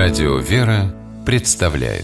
Радио «Вера» представляет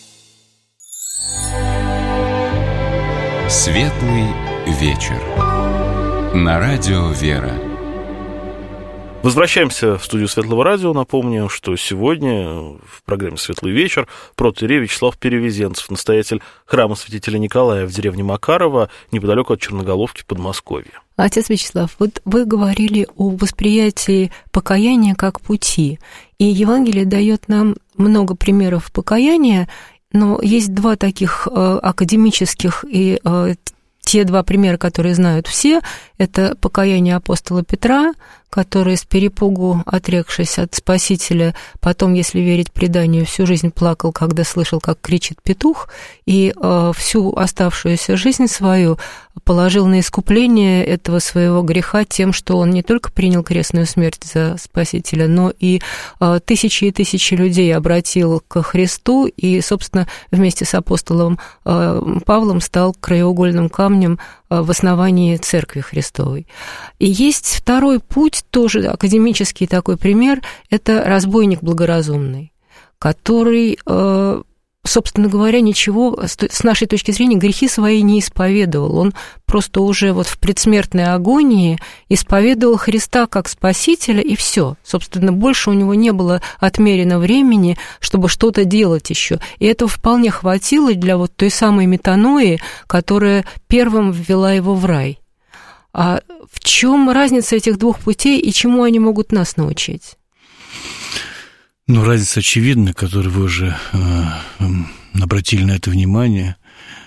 Светлый вечер на Радио «Вера». Возвращаемся в студию Светлого радио. Напомню, что сегодня в программе «Светлый вечер» протоиерей Вячеслав Перевезенцев, настоятель храма святителя Николая в деревне Макарово, неподалеку от Черноголовки в Подмосковье. Отец Вячеслав, вот вы говорили о восприятии покаяния как пути, и Евангелие дает нам много примеров покаяния, но есть два таких академических и те два примера, которые знают все, это покаяние апостола Петра, который с перепугу, отрекшись от Спасителя, потом, если верить преданию, всю жизнь плакал, когда слышал, как кричит петух, и всю оставшуюся жизнь свою положил на искупление этого своего греха тем, что он не только принял крестную смерть за Спасителя, но и тысячи и тысячи людей обратил ко Христу, и, собственно, вместе с апостолом Павлом стал краеугольным камнем в основании Церкви Христовой. И есть второй путь, тоже академический такой пример, это разбойник благоразумный, который, собственно говоря, ничего, с нашей точки зрения, грехи свои не исповедовал. Он просто уже вот в предсмертной агонии исповедовал Христа как Спасителя, и все. Собственно, больше у него не было отмерено времени, чтобы что-то делать еще. И этого вполне хватило для вот той самой метанои, которая первым ввела его в рай. А в чем разница этих двух путей и чему они могут нас научить? Ну, разница очевидна, которую вы уже обратили на это внимание.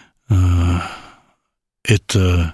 Это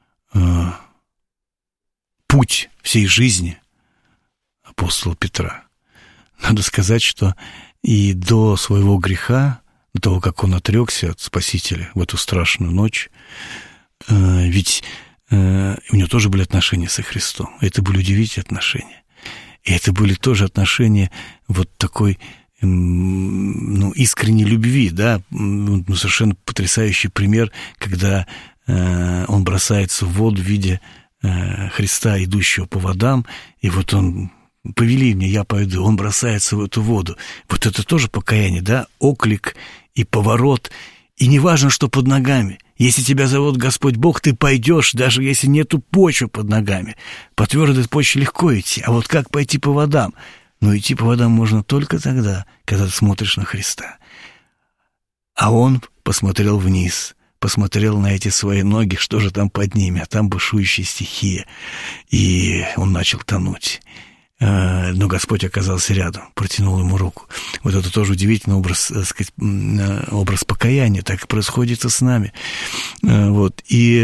путь всей жизни апостола Петра. Надо сказать, что и до своего греха, до того, как он отрекся от Спасителя в эту страшную ночь, ведь у него тоже были отношения со Христом. Это были удивительные отношения. И это были тоже отношения вот такой, искренней любви, да, совершенно потрясающий пример, когда он бросается в воду, видя Христа, идущего по водам, и вот он: повели меня, я пойду, он бросается в эту воду. Вот это тоже покаяние, да, оклик и поворот, и не важно, что под ногами. Если тебя зовут Господь Бог, ты пойдешь, даже если нету почвы под ногами. По твердой почве легко идти, а вот как пойти по водам? Но идти по водам можно только тогда, когда ты смотришь на Христа. А он посмотрел вниз, посмотрел на эти свои ноги, что же там под ними, а там бушующая стихия. И он начал тонуть. Но Господь оказался рядом, протянул ему руку. Вот это тоже удивительный образ, так сказать, образ покаяния, так и происходит и с нами. Вот. И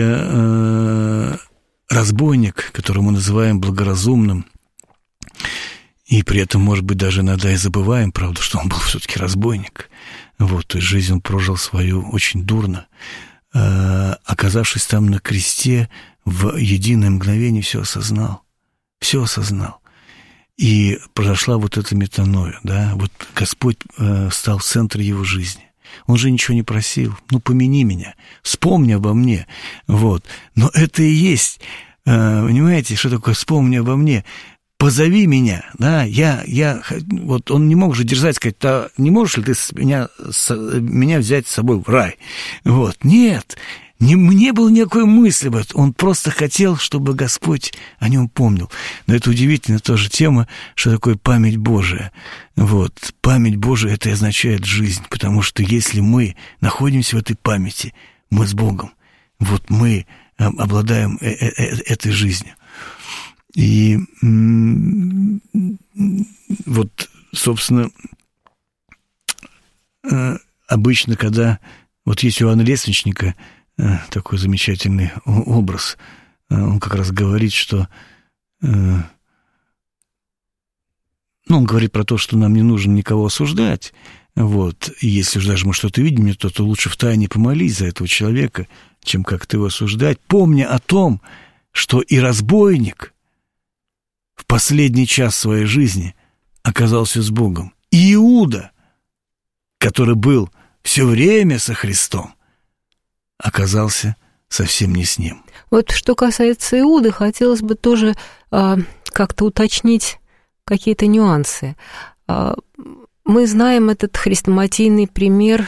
разбойник, которого мы называем благоразумным, и при этом, может быть, даже иногда и забываем, правда, что он был все-таки разбойник. Вот, то есть жизнь он прожил свою очень дурно. Оказавшись там на кресте, в единое мгновение все осознал. Все осознал. И произошла вот эта метаноя, да, вот Господь стал в центре его жизни. Он же ничего не просил. Ну, помяни меня, вспомни обо мне, вот. Но это и есть, понимаете, что такое «вспомни обо мне»? Позови меня, да, вот он не мог же дерзать, сказать: да, не можешь ли ты меня взять с собой в рай? Вот, нет. Не было никакой мысли об этом. Он просто хотел, чтобы Господь о нем помнил. Но это удивительная тоже тема, что такое память Божия. Вот. Память Божия — это и означает жизнь, потому что если мы находимся в этой памяти, мы с Богом. Вот мы обладаем этой жизнью. И вот, собственно, обычно, когда вот есть у Иоанна Лествичника такой замечательный образ. Он как раз говорит, что... он говорит про то, что нам не нужно никого осуждать. Вот. И если же даже мы что-то видим, то лучше втайне помолись за этого человека, чем как-то его осуждать, помня о том, что и разбойник в последний час своей жизни оказался с Богом. И Иуда, который был все время со Христом, оказался совсем не с ним. Вот что касается Иуды, хотелось бы тоже как-то уточнить какие-то нюансы. Мы знаем этот хрестоматийный пример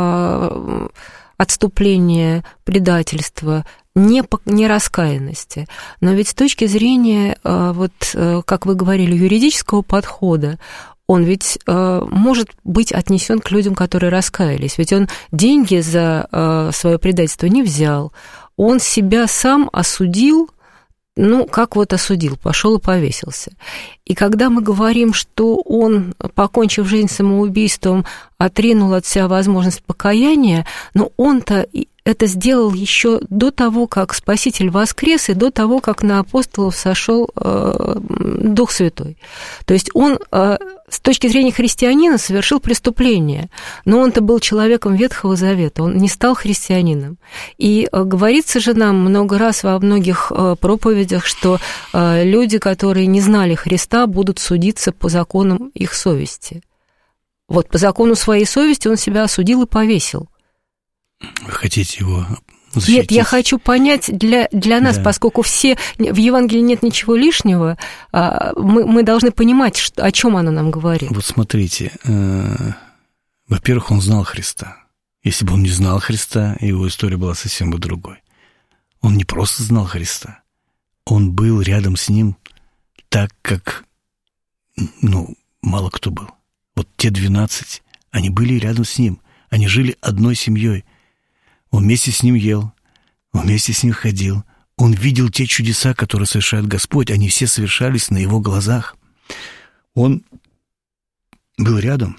отступления, предательства, нераскаянности. Но ведь с точки зрения, вот, как вы говорили, юридического подхода, он ведь может быть отнесен к людям, которые раскаялись. Ведь он деньги за свое предательство не взял. Он себя сам осудил, ну, как вот осудил, пошел и повесился. И когда мы говорим, что он, покончив жизнь самоубийством, отринул от себя возможность покаяния, но он-то это сделал еще до того, как Спаситель воскрес, и до того, как на апостолов сошел Дух Святой. То есть он с точки зрения христианина совершил преступление, но он-то был человеком Ветхого Завета, он не стал христианином. И говорится же нам много раз во многих проповедях, что люди, которые не знали Христа, будут судиться по законам их совести. Вот по закону своей совести он себя осудил и повесил. Вы хотите его защитить? Нет, я хочу понять для нас, да. Поскольку все в Евангелии нет ничего лишнего, мы должны понимать, о чем оно нам говорит. Вот смотрите, во-первых, он знал Христа. Если бы он не знал Христа, его история была совсем бы другой. Он не просто знал Христа, он был рядом с ним так, как, мало кто был. Вот те 12, они были рядом с ним, они жили одной семьей. Он вместе с ним ел, он вместе с ним ходил. Он видел те чудеса, которые совершает Господь. Они все совершались на его глазах. Он был рядом,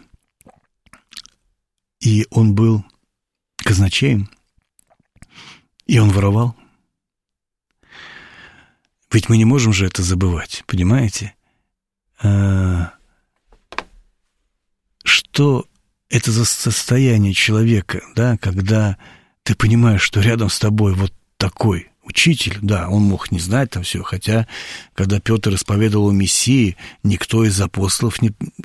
и он был казначеем, и он воровал. Ведь мы не можем же это забывать, понимаете? Что это за состояние человека, да, когда ты понимаешь, что рядом с тобой вот такой учитель, да, он мог не знать там все, хотя, когда Петр исповедовал Мессии, никто из апостолов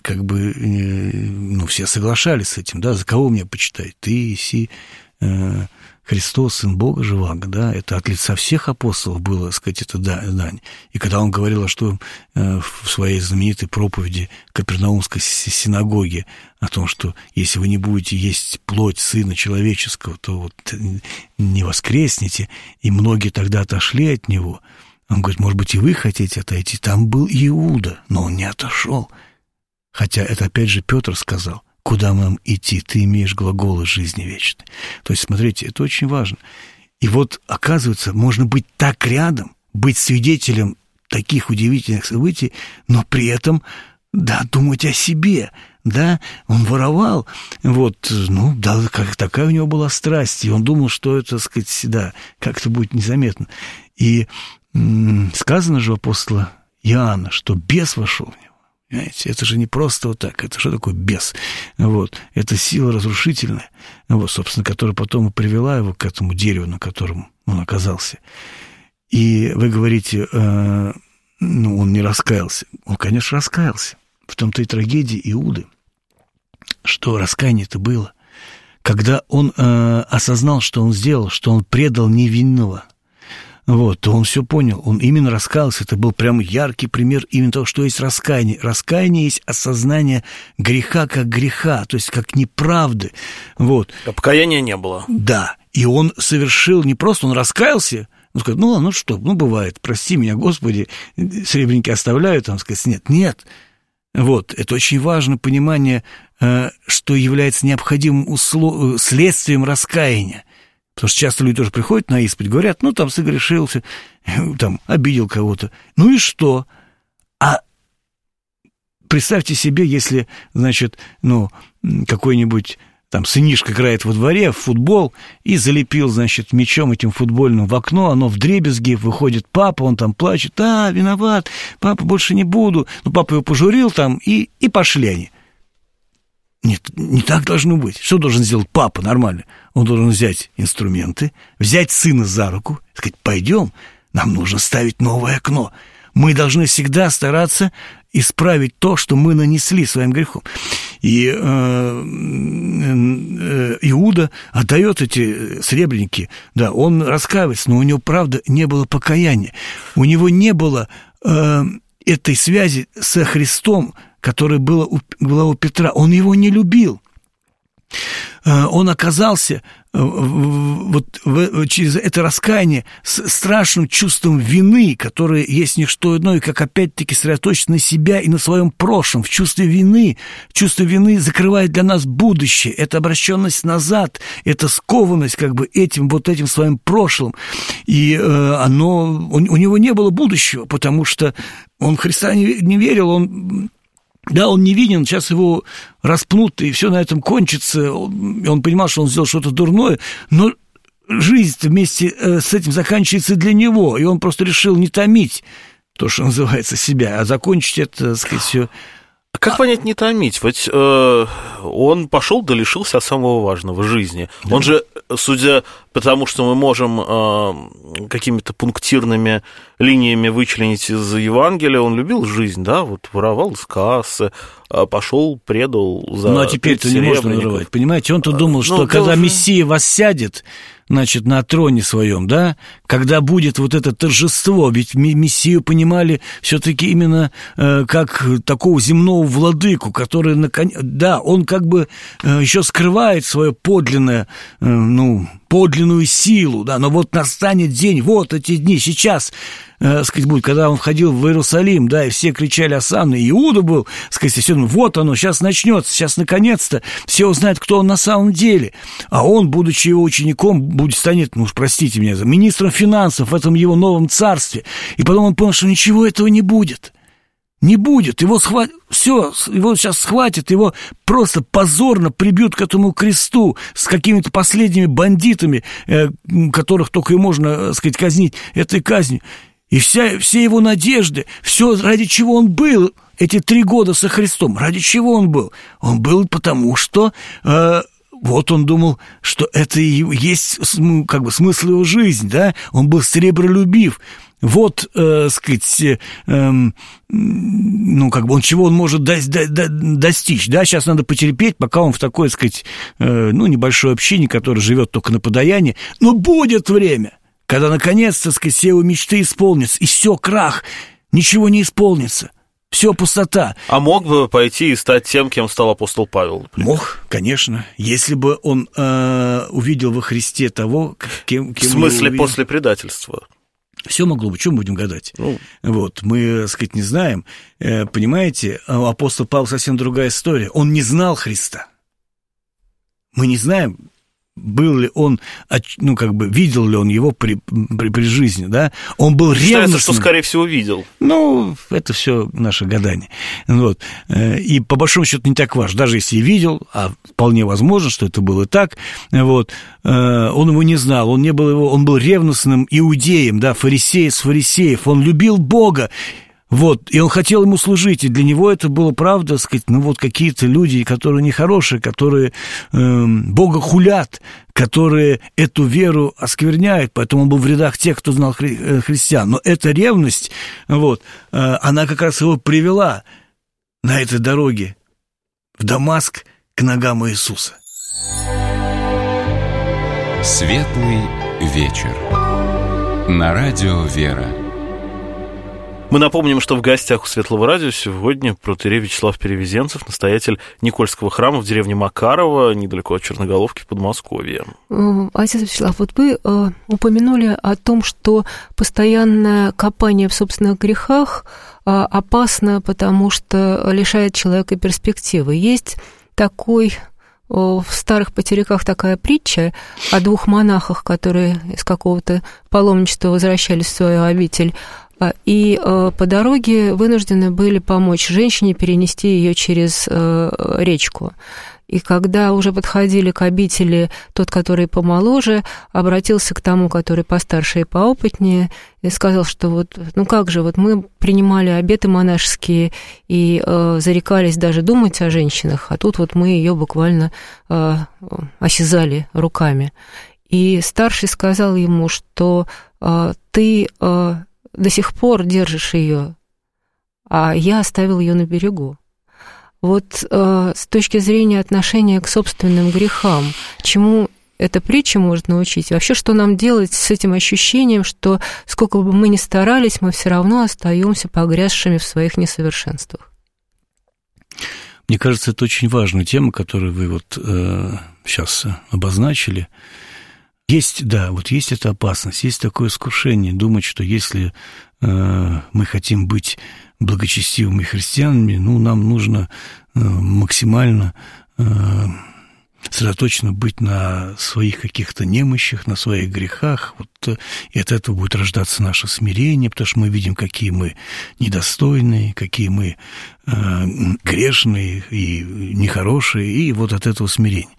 все соглашались с этим, да, за кого мне почитать? Ты, Иси, Христос, Сын Бога живаго, да, это от лица всех апостолов было, так сказать, это дань. И когда он говорил, что в своей знаменитой проповеди Капернаумской синагоге о том, что если вы не будете есть плоть Сына Человеческого, то вот не воскреснете, и многие тогда отошли от него, он говорит, может быть, и вы хотите отойти. Там был Иуда, но он не отошел. Хотя это опять же Петр сказал. Куда нам идти? Ты имеешь глаголы жизни вечной. То есть, смотрите, это очень важно. И вот, оказывается, можно быть так рядом, быть свидетелем таких удивительных событий, но при этом, да, думать о себе, да, он воровал, вот, такая у него была страсть, и он думал, что это, так сказать, да, как-то будет незаметно. И сказано же у апостола Иоанна, что бес вошел в него. Понимаете, это же не просто вот так, это что такое бес? Вот, это сила разрушительная, вот, собственно, которая потом и привела его к этому дереву, на котором он оказался. И вы говорите, он не раскаялся. Он, конечно, раскаялся. В том-то и трагедия Иуды, что раскаяние-то было, когда он осознал, что он сделал, что он предал невинного. Вот, то он все понял, он именно раскаялся, это был прям яркий пример именно того, что есть раскаяние. Раскаяние есть осознание греха как греха, то есть как неправды, вот. А покаяния не было. Да, и он совершил не просто, он раскаялся, он сказал, бывает, прости меня, Господи, серебряники оставляю, там, сказать, нет. Вот, это очень важное понимание, что является необходимым следствием раскаяния. Потому что часто люди тоже приходят на исповедь, говорят, согрешился, обидел кого-то. Ну и что? А представьте себе, если, какой-нибудь сынишка играет во дворе в футбол и залепил, мячом этим футбольным в окно, оно вдребезги, выходит папа, он плачет, виноват, папа, больше не буду. Папа его пожурил и пошли они. Нет, не так должно быть. Что должен сделать папа нормально? Он должен взять инструменты, взять сына за руку, сказать, пойдем, нам нужно ставить новое окно. Мы должны всегда стараться исправить то, что мы нанесли своим грехом. И Иуда отдает эти сребреники, да, он раскаивается, но у него, правда, не было покаяния. У него не было этой связи со Христом, которое была у Петра. Он его не любил. Он оказался через это раскаяние с страшным чувством вины, которое есть не что иное, как опять-таки сосредоточиться на себя и на своем прошлом. В чувстве вины закрывает для нас будущее. Это обращенность назад, это скованность этим своим прошлым. И у него не было будущего, потому что он в Христа не верил, он невинен, сейчас его распнут, и все на этом кончится. Он понимал, что он сделал что-то дурное, но жизнь вместе с этим заканчивается для него, и он просто решил не томить то, что называется, себя, а закончить это, так сказать, все. Как понять не томить? Ведь он пошел да лишился самого важного в жизни. Да. Он же, судя по тому, что мы можем какими-то пунктирными линиями вычленить из Евангелия, он любил жизнь, да, вот воровал из кассы, пошел, предал за... Ну, а теперь-то не можно воровать, понимаете? Он-то думал, что когда Мессия воссядет, значит, на троне своем, да, когда будет вот это торжество, ведь Мессию понимали все-таки именно как такого земного владыку, который, да, он еще скрывает свою подлинную силу, да, но вот настанет день, вот эти дни, сейчас, сказать, будет, когда он входил в Иерусалим, да, и все кричали осанна, и Иуда был, сказать, все, вот оно, сейчас начнется, сейчас наконец-то все узнают, кто он на самом деле, а он, будучи его учеником, станет, простите меня, министром финансов в этом его новом царстве, и потом он понял, что ничего этого не будет. Не будет, его сейчас схватят, его просто позорно прибьют к этому кресту с какими-то последними бандитами, которых только и можно, сказать, казнить этой казнью. И все его надежды, все, ради чего он был эти 3 года со Христом, ради чего он был? Он был потому, что... Вот он думал, что это и есть смысл его жизни, да? Он был сребролюбив. Вот, сказать, чего он может достичь, да? Сейчас надо потерпеть, пока он в такой, сказать, небольшой общине, которое живет только на подаянии. Но будет время, когда, наконец-то, сказать, все его мечты исполнятся, и все, крах, ничего не исполнится. Все пустота. А мог бы пойти и стать тем, кем стал апостол Павел? Например? Мог, конечно. Если бы он увидел во Христе того, кем в смысле после предательства? Все могло бы, чем будем гадать? Вот, мы, так сказать, не знаем. Понимаете, апостол Павел совсем другая история. Он не знал Христа. Мы не знаем, был ли он, видел ли он его при жизни, да? Он был ревностным. Считается, что, скорее всего, видел. Это все наше гадание. Вот. И, по большому счету, не так важно. Даже если и видел, а вполне возможно, что это было так, вот, он его не знал, он был ревностным иудеем, да, фарисей из фарисеев, он любил Бога. Вот, и он хотел ему служить, и для него это было, правда, сказать, какие-то люди, которые нехорошие, которые Бога хулят, которые эту веру оскверняют, поэтому он был в рядах тех, кто знал христиан. Но эта ревность, она как раз его привела на этой дороге в Дамаск к ногам Иисуса. Светлый вечер. На радио «Вера». Мы напомним, что в гостях у Светлого радио сегодня протоиерей Вячеслав Перевезенцев, настоятель Никольского храма в деревне Макарово, недалеко от Черноголовки в Подмосковье. Отец Вячеслав, вот вы упомянули о том, что постоянное копание в собственных грехах опасно, потому что лишает человека перспективы. Есть такой... В старых потеряках такая притча о 2 монахах, которые из какого-то паломничества возвращались в свою обитель, и по дороге вынуждены были помочь женщине перенести ее через речку. И когда уже подходили к обители, тот, который помоложе, обратился к тому, который постарше и поопытнее, и сказал, что мы принимали обеты монашеские и зарекались даже думать о женщинах, а тут мы ее буквально осязали руками. И старший сказал ему, что ты до сих пор держишь ее, а я оставил ее на берегу. С точки зрения отношения к собственным грехам, чему эта притча может научить? Вообще, что нам делать с этим ощущением, что сколько бы мы ни старались, мы все равно остаемся погрязшими в своих несовершенствах? Мне кажется, это очень важная тема, которую вы вот сейчас обозначили. Есть, да, вот есть эта опасность, есть такое искушение думать, что если мы хотим быть благочестивыми христианами, ну, нам нужно максимально сосредоточенно быть на своих каких-то немощах, на своих грехах, вот, и от этого будет рождаться наше смирение, потому что мы видим, какие мы недостойные, какие мы грешные и нехорошие, и вот от этого смирения.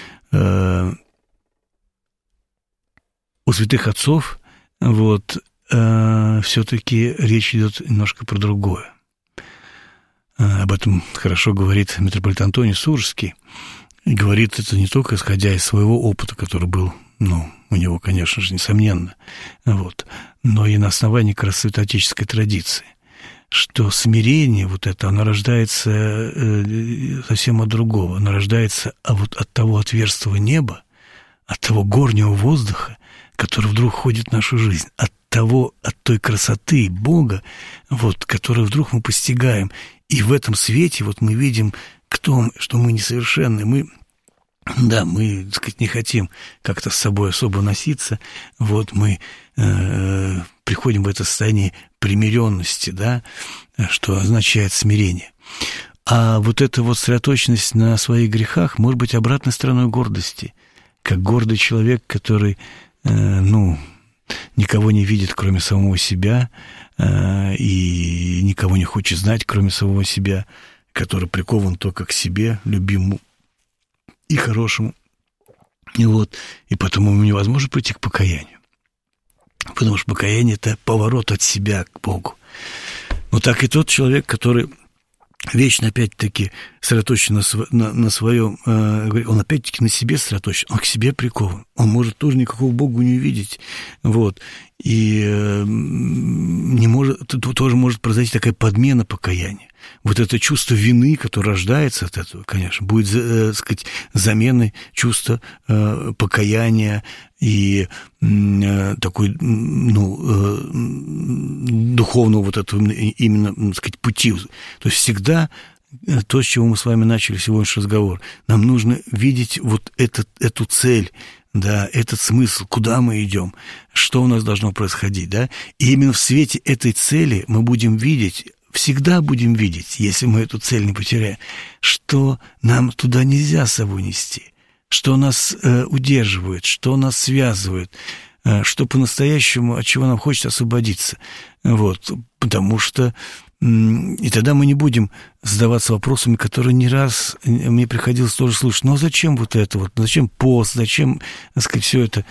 У святых отцов вот все-таки речь идет немножко про другое. Об этом хорошо говорит митрополит Антоний Сурожский. И говорит это не только исходя из своего опыта, который был, ну, у него, конечно же, несомненно, вот, но и на основании как раз святоотеческой традиции, что смирение вот это, оно рождается совсем от другого, оно рождается вот от того отверстого неба, от того горнего воздуха, который вдруг входит в нашу жизнь, от той красоты Бога, вот, которую вдруг мы постигаем. И в этом свете вот мы видим, что мы несовершенны, мы, так сказать, не хотим как-то с собой особо носиться, вот мы приходим в это состояние примиренности, да, что означает смирение. А вот эта вот сосредоточенность на своих грехах может быть обратной стороной гордости, как гордый человек, который, никого не видит, кроме самого себя, и никого не хочет знать, кроме самого себя, который прикован только к себе, любимому и хорошему. И потому ему невозможно прийти к покаянию. Потому что покаяние – это поворот от себя к Богу. Но так и тот человек, который вечно, опять-таки, сосредоточен на своем, он опять-таки на себе сосредоточен, он к себе прикован, он может тоже никакого Бога не увидеть, вот, и не может, тоже может произойти такая подмена покаяния. Вот это чувство вины, которое рождается от этого, конечно, будет, так сказать, заменой чувства покаяния и такой, духовного вот этого именно, так сказать, пути. То есть всегда то, с чего мы с вами начали сегодняшний разговор, нам нужно видеть вот эту цель, да, этот смысл, куда мы идем, что у нас должно происходить, да, и именно в свете этой цели мы будем видеть, всегда будем видеть, если мы эту цель не потеряем, что нам туда нельзя с собой нести, что нас удерживает, что нас связывает, что по-настоящему, от чего нам хочется освободиться, вот, потому что и тогда мы не будем задаваться вопросами, которые не раз мне приходилось тоже слушать. Ну, а зачем вот это вот? Зачем пост? Зачем, так сказать, все это?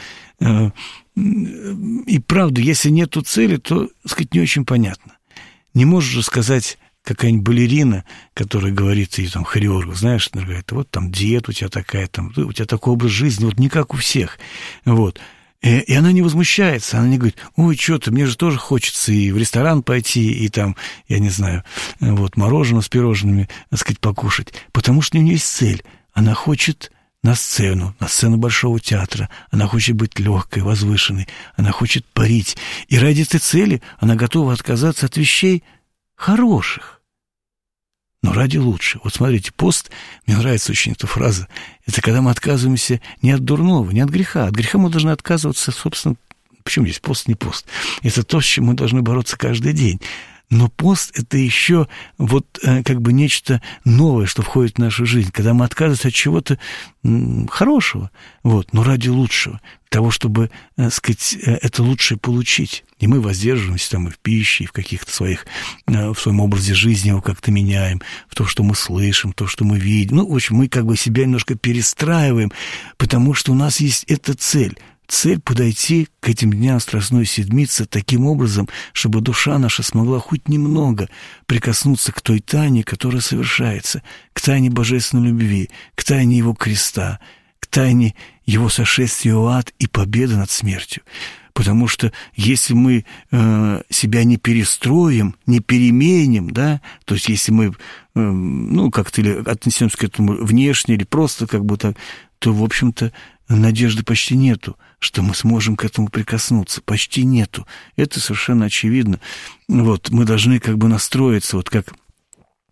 И правда, если нету цели, то, так сказать, не очень понятно. Не можешь же сказать какая-нибудь балерина, которая говорит, и там хореограф, знаешь, она говорит, вот там диета у тебя такая, там, у тебя такой образ жизни, вот не как у всех, вот. И она не возмущается, она не говорит, ой, что-то, мне же тоже хочется и в ресторан пойти, и там, я не знаю, вот, мороженое с пирожными, так сказать, покушать, потому что у нее есть цель, она хочет на сцену Большого театра, она хочет быть легкой, возвышенной, она хочет парить, и ради этой цели она готова отказаться от вещей хороших, но ради лучшего. Вот смотрите, пост, мне нравится очень эта фраза, это когда мы отказываемся не от дурного, не от греха. От греха мы должны отказываться, собственно, почему здесь пост, не пост? Это то, с чем мы должны бороться каждый день. Но пост – это еще вот как бы нечто новое, что входит в нашу жизнь, когда мы отказываемся от чего-то хорошего, вот, но ради лучшего, того, чтобы, так сказать, это лучшее получить. И мы воздерживаемся там и в пище, и в каких-то своих, в своем образе жизни его как-то меняем, в то, что мы слышим, то, что мы видим. Ну, в общем, мы как бы себя немножко перестраиваем, потому что у нас есть эта цель – подойти к этим дням Страстной Седмицы таким образом, чтобы душа наша смогла хоть немного прикоснуться к той тайне, которая совершается, к тайне божественной любви, к тайне Его креста, к тайне Его сошествия в ад и победы над смертью. Потому что если мы себя не перестроим, не переменим, да, то есть если мы, как-то или отнесемся к этому внешне, или просто как бы так, то, в общем-то, надежды почти нету, что мы сможем к этому прикоснуться. Почти нету. Это совершенно очевидно. Вот, мы должны как бы настроиться, вот как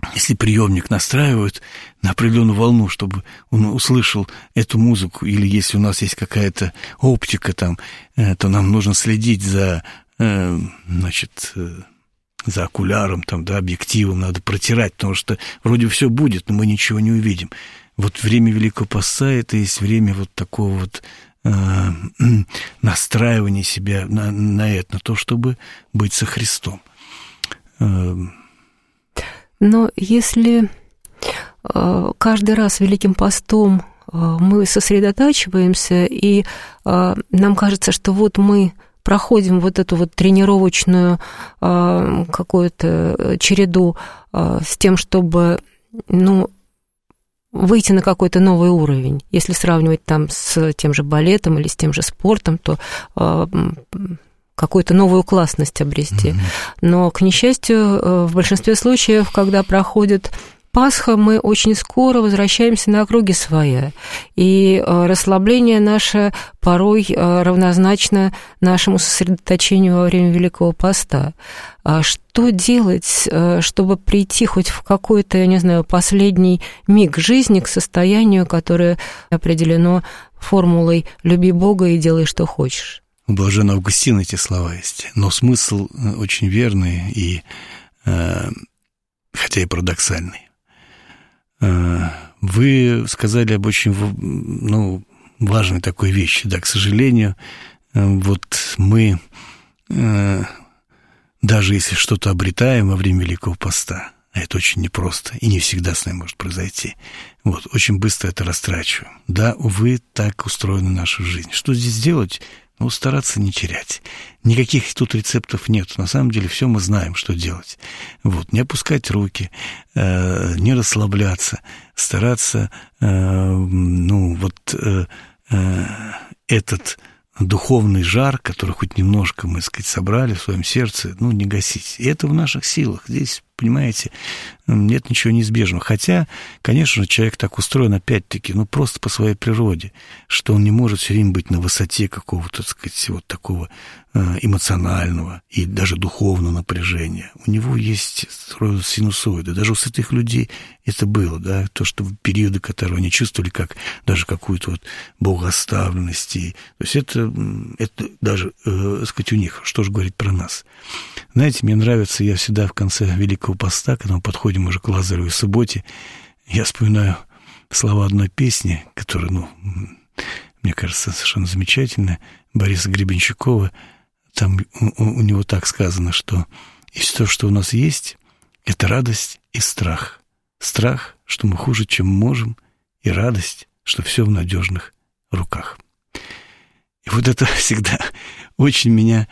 если приемник настраивают на определенную волну, чтобы он услышал эту музыку, или если у нас есть какая-то оптика там, то нам нужно следить за, значит, за окуляром, там, да, объективом, надо протирать, потому что вроде все будет, но мы ничего не увидим. Вот время Великого Поста — это есть время вот такого вот настраивания себя на это, на то, чтобы быть со Христом. Но если каждый раз Великим Постом мы сосредотачиваемся, и нам кажется, что вот мы проходим вот эту вот тренировочную какую-то череду с тем, чтобы, ну, выйти на какой-то новый уровень. Если сравнивать там с тем же балетом или с тем же спортом, то какую-то новую классность обрести. Но, к несчастью, в большинстве случаев, когда проходит Пасха, мы очень скоро возвращаемся на круги своя. И расслабление наше порой равнозначно нашему сосредоточению во время Великого Поста. Что делать, чтобы прийти хоть в какой-то, я не знаю, последний миг жизни к состоянию, которое определено формулой «люби Бога и делай, что хочешь»? У блаженного Августина эти слова есть, но смысл очень верный, и, хотя и парадоксальный. Вы сказали об очень, ну, важной такой вещи. Да, к сожалению, вот мы, даже если что-то обретаем во время Великого Поста, а это очень непросто, и не всегда с нами может произойти, вот, очень быстро это растрачиваем. Да, увы, так устроена наша жизнь. Что здесь делать? Ну, стараться не терять. Никаких тут рецептов нет. На самом деле все мы знаем, что делать. Вот. Не опускать руки, не расслабляться, стараться, этот духовный жар, который хоть немножко, мы, так сказать, собрали в своем сердце, ну, не гасить. И это в наших силах. Здесь, понимаете, нет ничего неизбежного. Хотя, конечно, человек так устроен, опять-таки, ну, просто по своей природе, что он не может все время быть на высоте какого-то, так сказать, вот такого эмоционального и даже духовного напряжения. У него есть синусоиды. Даже у святых людей это было, да, то, что в периоды, которые они чувствовали, как даже какую-то вот богооставленность. То есть это даже, так сказать, у них. Что же говорить про нас? Знаете, мне нравится, я всегда в конце Великого Поста, когда мы подходим уже к Лазаревой субботе, я вспоминаю слова одной песни, которая, ну, мне кажется, совершенно замечательная, Бориса Гребенщикова. Там у него так сказано, что и все, что у нас есть, это радость и страх. Страх, что мы хуже, чем можем, и радость, что все в надежных руках. И вот это всегда очень меня,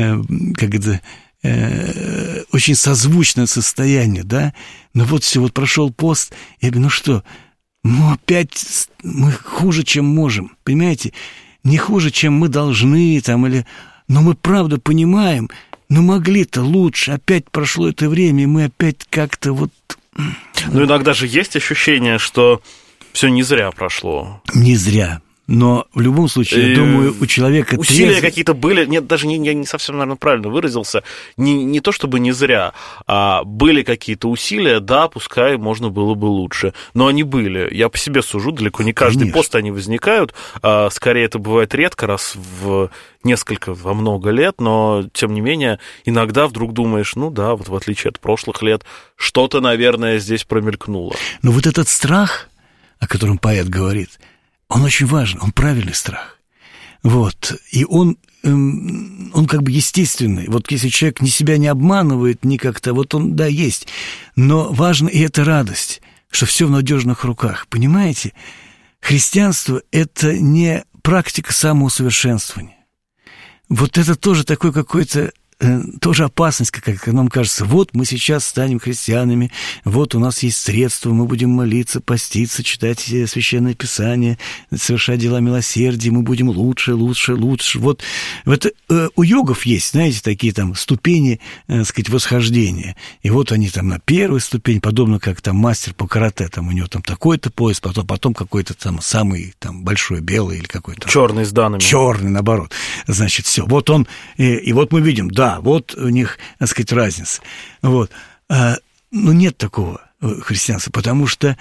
очень созвучное состояние, да? Но вот все, вот прошел пост, я говорю, ну что, ну опять мы хуже, чем можем, понимаете? Не хуже, чем мы должны, там, или... Но мы правда понимаем, но могли-то лучше, опять прошло это время, и мы опять как-то вот... Ну, иногда же есть ощущение, что все не зря прошло. Не зря. Но в любом случае, я думаю, у человека... Усилия какие-то были, нет, даже я не совсем, наверное, правильно выразился, не то чтобы не зря, а были какие-то усилия, да, пускай можно было бы лучше, но они были. Я по себе сужу, далеко не каждый Конечно. пост они возникают, скорее это бывает редко, раз в во много лет, но, тем не менее, иногда вдруг думаешь, ну да, вот в отличие от прошлых лет, что-то, наверное, здесь промелькнуло. Но вот этот страх, о котором поэт говорит, он очень важен, он правильный страх. Вот. И он как бы естественный. Вот если человек себя не обманывает, ни как-то, вот он, да, есть. Но важна и эта радость, что все в надежных руках. Понимаете? Христианство – это не практика самоусовершенствования. Вот это тоже такой какой-то... тоже опасность, как нам кажется. Вот мы сейчас станем христианами, вот у нас есть средства, мы будем молиться, поститься, читать Священное Писание, совершать дела милосердия, мы будем лучше. Вот это у йогов есть, знаете, такие там ступени, так сказать, восхождения. И вот они там на первой ступени, подобно как там мастер по карате, там у него там такой-то пояс, потом какой-то там самый там большой белый или какой-то... Черный с данными. Черный, наоборот. Значит, все. Вот он, и вот мы видим, да, вот у них, так сказать, разница. Вот. Но нет такого. христианства? Потому что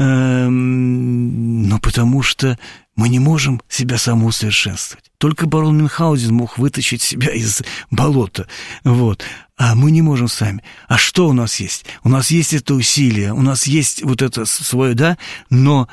мы не можем себя самоусовершенствовать. Только барон Мюнхгаузен мог вытащить себя из болота. Вот. А мы не можем сами. А что у нас есть? У нас есть это усилие, у нас есть вот это свое, да, но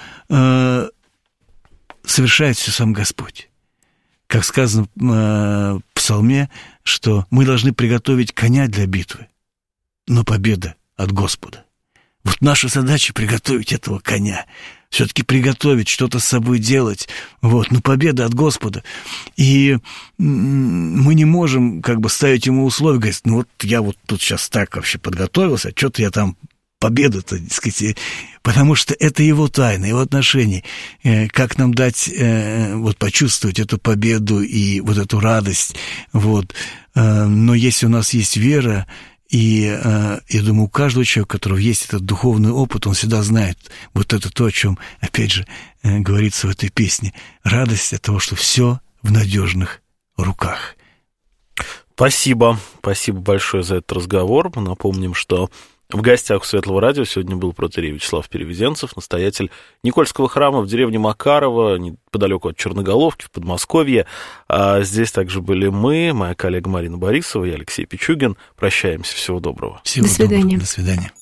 совершает все сам Господь. Как сказано в Псалме, что мы должны приготовить коня для битвы, но победа от Господа. Вот наша задача — приготовить этого коня, все-таки приготовить, что-то с собой делать, вот, но победа от Господа. И мы не можем как бы ставить ему условия, говорить, ну вот я вот тут сейчас так вообще подготовился, что-то я там победу-то, так сказать, потому что это его тайна, его отношения. Как нам дать, вот, почувствовать эту победу и вот эту радость, вот. Но если у нас есть вера, и я думаю, у каждого человека, у которого есть этот духовный опыт, он всегда знает вот это то, о чем, опять же, говорится в этой песне. Радость от того, что все в надежных руках. Спасибо. Спасибо большое за этот разговор. Мы напомним, что в гостях у Светлого радио сегодня был протоиерей Вячеслав Перевезенцев, настоятель Никольского храма в деревне Макарово, неподалеку от Черноголовки, в Подмосковье. А здесь также были мы, моя коллега Марина Борисова и Алексей Пичугин. Прощаемся. Всего доброго. До свидания. До свидания.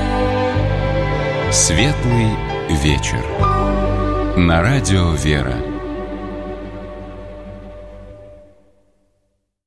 Светлый вечер. На радио «Вера».